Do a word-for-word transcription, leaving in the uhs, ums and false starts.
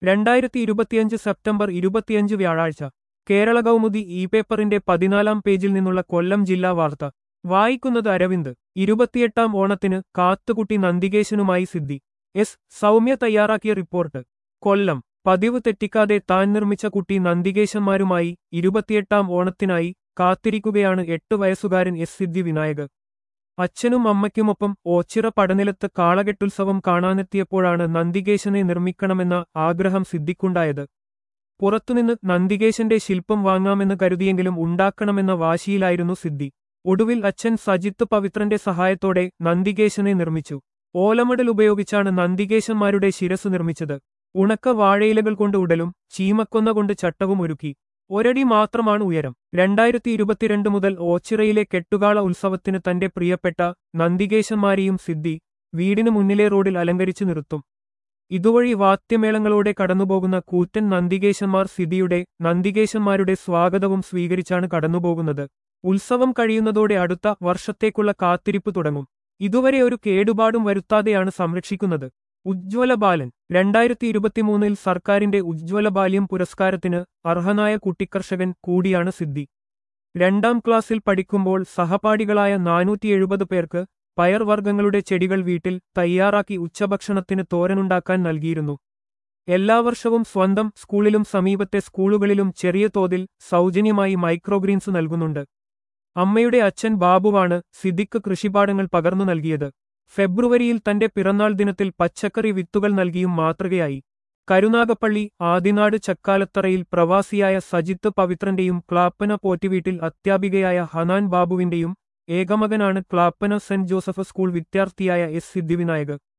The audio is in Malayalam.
രണ്ടായിരത്തി ഇരുപത്തിയഞ്ച് സെപ്റ്റംബർ ഇരുപത്തിയഞ്ച് വ്യാഴാഴ്ച കേരള കൗമുദി ഇ പേപ്പറിന്റെ പതിനാലാം പേജിൽ നിന്നുള്ള കൊല്ലം ജില്ലാ വാർത്ത വായിക്കുന്നത് അരവിന്ദ്. ഇരുപത്തിയെട്ടാം ഓണത്തിന് കാത്തുകുട്ടി നന്ദികേശനുമായി സിദ്ധി. എസ് സൗമ്യ തയ്യാറാക്കിയ റിപ്പോർട്ട്. കൊല്ലം. പതിവ് തെറ്റിക്കാതെ താൻ നിർമ്മിച്ച കുട്ടി നന്ദികേശന്മാരുമായി ഇരുപത്തിയെട്ടാം ഓണത്തിനായി കാത്തിരിക്കുകയാണ് എട്ട് വയസ്സുകാരൻ എസ് സിദ്ധി വിനായക്. അച്ഛനും അമ്മയ്ക്കുമൊപ്പം ഓച്ചിറ പടനിലത്ത് കാളകെട്ടുത്സവം കാണാനെത്തിയപ്പോഴാണ് നന്ദികേശനെ നിർമ്മിക്കണമെന്ന ആഗ്രഹം സിദ്ധിക്കുണ്ടായത്. പുറത്തുനിന്ന് നന്ദികേശന്റെ ശില്പം വാങ്ങാമെന്ന് കരുതിയെങ്കിലും ഉണ്ടാക്കണമെന്ന വാശിയിലായിരുന്നു സിദ്ധി. ഒടുവിൽ അച്ഛൻ സജിത്ത് പവിത്രന്റെ സഹായത്തോടെ നന്ദികേശനെ നിർമ്മിച്ചു. ഓലമടൽ ഉപയോഗിച്ചാണ് നന്ദികേശന്മാരുടെ ശിരസ് നിർമ്മിച്ചത്. ഉണക്ക വാഴയിലകൾ കൊണ്ട് ഉടലും ചീമക്കൊന്ന കൊണ്ട് ചട്ടവും ഒരുക്കി. ഒരടി മാത്രമാണ് ഉയരം. രണ്ടായിരത്തി ഇരുപത്തിരണ്ട് മുതൽ ഓച്ചിറയിലെ കെട്ടുകാള ഉത്സവത്തിന് തന്റെ പ്രിയപ്പെട്ട നന്ദികേശന്മാരെയും സിദ്ധി വീടിനു മുന്നിലെ റോഡിൽ അലങ്കരിച്ചു നിർത്തും. ഇതുവഴി വാദ്യമേളങ്ങളോടെ കടന്നുപോകുന്ന കൂറ്റൻ നന്ദികേശന്മാർ സിദ്ധിയുടെ നന്ദികേശന്മാരുടെ സ്വാഗതവും സ്വീകരിച്ചാണ് കടന്നുപോകുന്നത്. ഉത്സവം കഴിയുന്നതോടെ അടുത്ത വർഷത്തേക്കുള്ള കാത്തിരിപ്പ് തുടങ്ങും. ഇതുവരെ ഒരു കേടുപാടും വരുത്താതെയാണ് സംരക്ഷിക്കുന്നത്. ഉജ്ജ്വല ബാലൻ. രണ്ടായിരത്തി ഇരുപത്തിമൂന്നിൽ സർക്കാരിന്റെ ഉജ്ജ്വല ബാല്യം പുരസ്കാരത്തിന് അർഹനായ കുട്ടിക്കർഷകൻ കൂടിയാണ് സിദ്ധി. രണ്ടാം ക്ലാസ്സിൽ പഠിക്കുമ്പോൾ സഹപാഠികളായ നാനൂറ്റി എഴുപത് പേർക്ക് പയർവർഗ്ഗങ്ങളുടെ ചെടികൾ വീട്ടിൽ തയ്യാറാക്കി ഉച്ചഭക്ഷണത്തിന് തോരനുണ്ടാക്കാൻ നൽകിയിരുന്നു. എല്ലാ വർഷവും സ്വന്തം സ്കൂളിലും സമീപത്തെ സ്കൂളുകളിലും ചെറിയ തോതിൽ സൗജന്യമായി മൈക്രോഗ്രീൻസ് നൽകുന്നുണ്ട്. അമ്മയുടെ അച്ഛൻ ബാബുവാണ് സിദ്ദിഖ് കൃഷിപാടങ്ങൾ പകർന്നു നൽകിയത്. ഫെബ്രുവരിയിൽ തന്റെ പിറന്നാൾ ദിനത്തിൽ പച്ചക്കറി വിത്തുകൾ നൽകിയും മാതൃകയായി. കരുനാഗപ്പള്ളി ആദിനാട് ചക്കാലത്തറയിൽ പ്രവാസിയായ സജിത്ത് പവിത്രന്റെയും ക്ലാപ്പന പോറ്റിവീട്ടിൽ അധ്യാപികയായ ഹനാൻ ബാബുവിന്റെയും ഏകമകനാണ് ക്ലാപ്പന സെന്റ് ജോസഫ് സ്കൂൾ വിദ്യാർത്ഥിയായ എസ് സിദ്ധിവിനായക്.